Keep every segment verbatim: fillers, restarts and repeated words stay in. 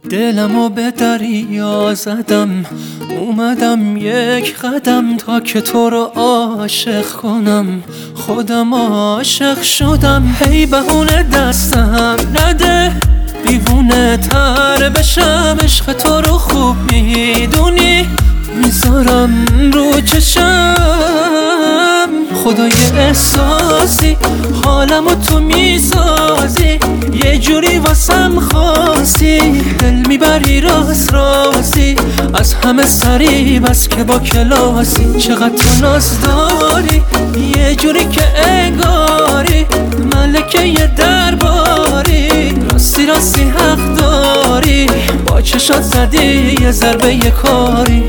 دلمو به دریا زدم، اومدم یک قدم تا که تو رو عاشق کنم. خودم عاشق شدم، هی بهونه دستم نده، دیوونه تر بشم. عشق تو رو خوب میدونی، میذارم رو چشم. خدای احساسی حالمو تو میسازی، یه جوری واسم خاصی. دل میبری راست راستی، از همه سری بس که با کلاسی. چقدر تو ناز داری، یه جوری که انگاری ملکه یه درباری. راستی راستی حق داری، با چشات زدی یه ضربه یه کاری.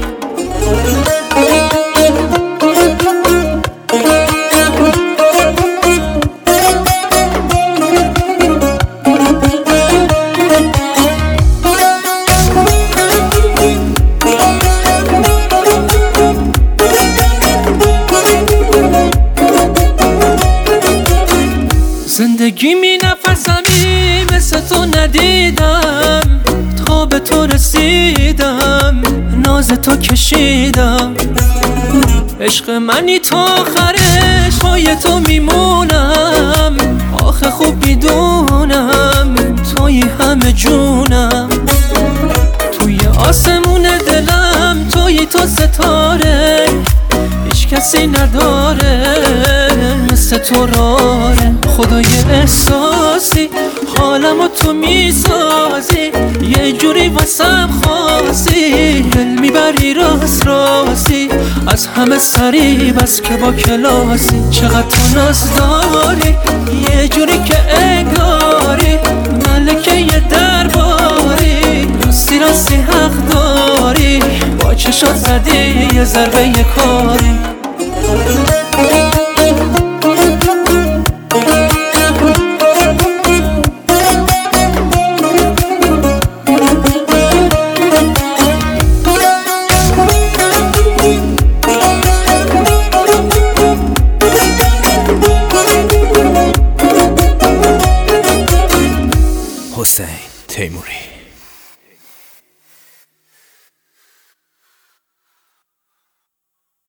زندگی می نفسمی مثل تو ندیدم، تا به تو رسیدم ناز تو کشیدم. عشق منی تا آخرش، پای تو میمونم. آخه خوب میدونم توی همه جونم، توی آسمون دلم توی تو ستاره. هیچ کسی نداره مثل تو راره. خدای احساسی حالمو تو میسازی، یه جوری واسم خاصی. دل میبری راست راستی، از همه سری بس که با کلاسی. چقدر تو ناز داری، یه جوری که انگاری ملکه یه درباری. راستی راستی حق داری، با چشات زدی یه ضربه یه کاری. حسین تیموری.